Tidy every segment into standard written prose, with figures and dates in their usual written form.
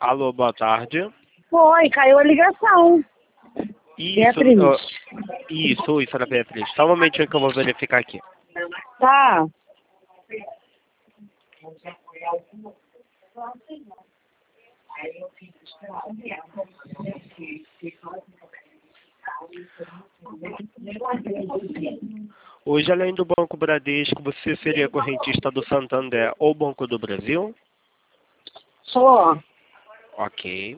Alô, boa tarde. Foi, caiu a ligação. Beatriz. Isso, era Beatriz. Só um momentinho que eu vou verificar aqui. Tá. Hoje, além do Banco Bradesco, você seria correntista do Santander ou Banco do Brasil? Sou. Ok.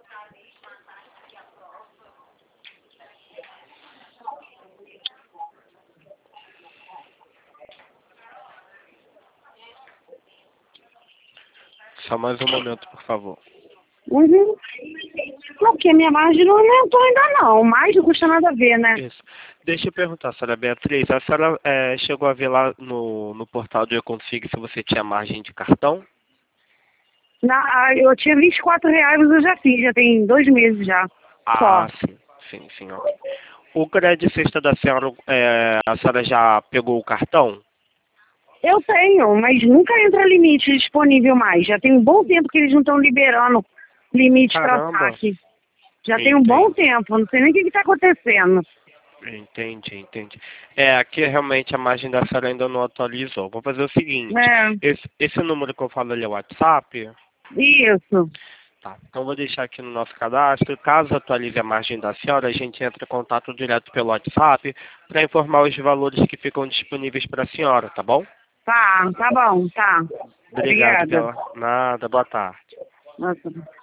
Só mais um momento, por favor. Uhum. Não, porque a minha margem não aumentou ainda não. Mais não custa nada a ver, né? Isso. Deixa eu perguntar, senhora Beatriz, a senhora chegou a ver lá no portal do Econfig se você tinha margem de cartão? Eu tinha R$ 24, mas eu já fiz, já tem 2 meses já. Ah, Só. sim, ok. O crédito sexta da senhora, a senhora já pegou o cartão? Eu tenho, mas nunca entra limite disponível mais. Já tem um bom tempo que eles não estão liberando limite para Caramba. saque. Já tem um bom tempo, não sei nem o que está acontecendo. Entendi. Aqui realmente a margem da senhora ainda não atualizou. Vou fazer o seguinte, É, esse número que eu falo ali é o WhatsApp? isso. Tá, então vou deixar aqui no nosso cadastro. Caso atualize a margem da senhora, a gente entra em contato direto pelo WhatsApp para informar os valores que ficam disponíveis para a senhora, tá bom? Tá bom, tá. Obrigado Obrigada. pela... Nada, boa tarde. Nossa.